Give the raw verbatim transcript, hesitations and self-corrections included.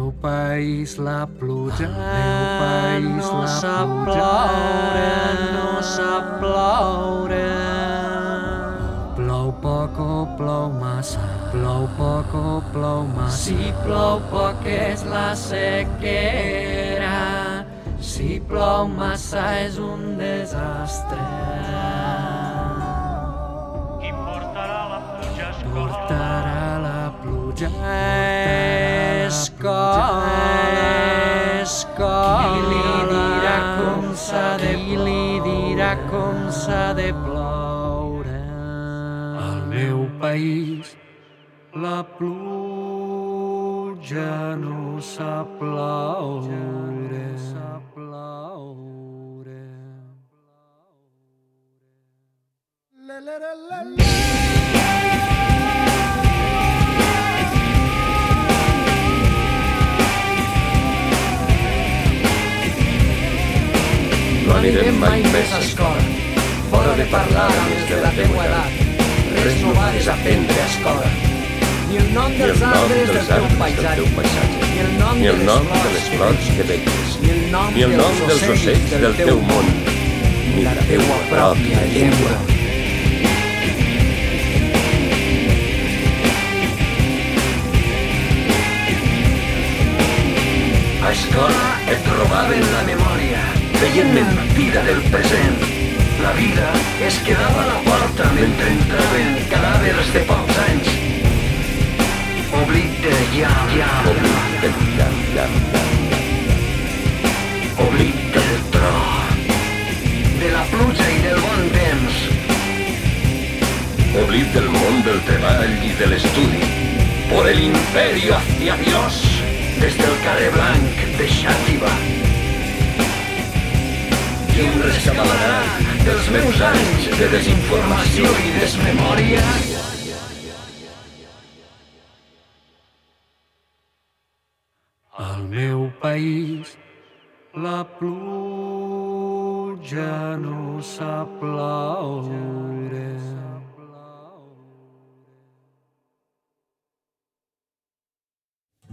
meu país la pluja, al meu país no sap ploure, no sap ploure. Plou poc o plou massa, plou poc o plou massa. Si plou poc és la sequera, si plou massa és un desastre. Qui portarà la pluja escola? Portarà la pluja escola, escola. Qui li dirà com s'ha de, qui li dirà com s'ha de ploure? Al meu país la pluja no sap ploure, sap ploure. La, la, la, la, la. No anirem mai més a escola, fora de parlar més de la teua edat. Res no va desaprendre a escola. Ni el nom dels arbres del teu paisatge, ni el nom ni el nom de les flors que vetlles, ni el nom dels ocells del teu món, ni la teua pròpia llengua. A escola et robaven la memòria, feien mentida del present. La vida es quedava a la porta mentre entraven cadàvers de pocs anys. Oblit del llamp, llamp, oblit del llamp, llamp, oblit del tro, de la pluja i del bon temps. Oblit del món del treball i de l'estudi, por el imperio hacia Dios, des del carrer blanc de Xàtiva. I un rescabalarà dels meus anys de desinformació i desmemòria. Al meu país la pluja no sap ploure.